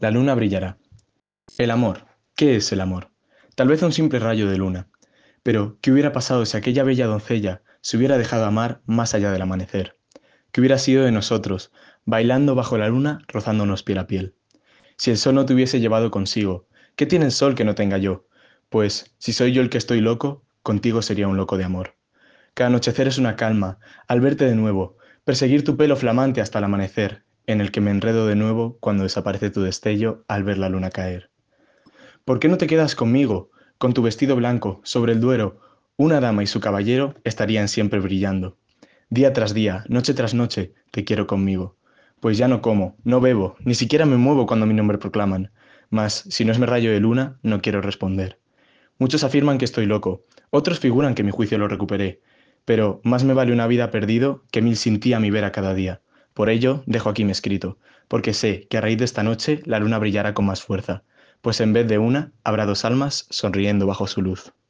La luna brillará. El amor. ¿Qué es el amor? Tal vez un simple rayo de luna. Pero, ¿qué hubiera pasado si aquella bella doncella se hubiera dejado amar más allá del amanecer? ¿Qué hubiera sido de nosotros, bailando bajo la luna, rozándonos piel a piel? Si el sol no te hubiese llevado consigo, ¿qué tiene el sol que no tenga yo? Pues, si soy yo el que estoy loco, contigo sería un loco de amor. Cada anochecer es una calma, al verte de nuevo, perseguir tu pelo flamante hasta el amanecer, en el que me enredo de nuevo cuando desaparece tu destello al ver la luna caer. ¿Por qué no te quedas conmigo, con tu vestido blanco, sobre el Duero? Una dama y su caballero estarían siempre brillando. Día tras día, noche tras noche, te quiero conmigo. Pues ya no como, no bebo, ni siquiera me muevo cuando mi nombre proclaman. Mas, si no es mi rayo de luna, no quiero responder. Muchos afirman que estoy loco, otros figuran que mi juicio lo recuperé. Pero más me vale una vida perdido que mil sin ti a mi vera cada día. Por ello, dejo aquí mi escrito, porque sé que a raíz de esta noche la luna brillará con más fuerza, pues en vez de una, habrá dos almas sonriendo bajo su luz.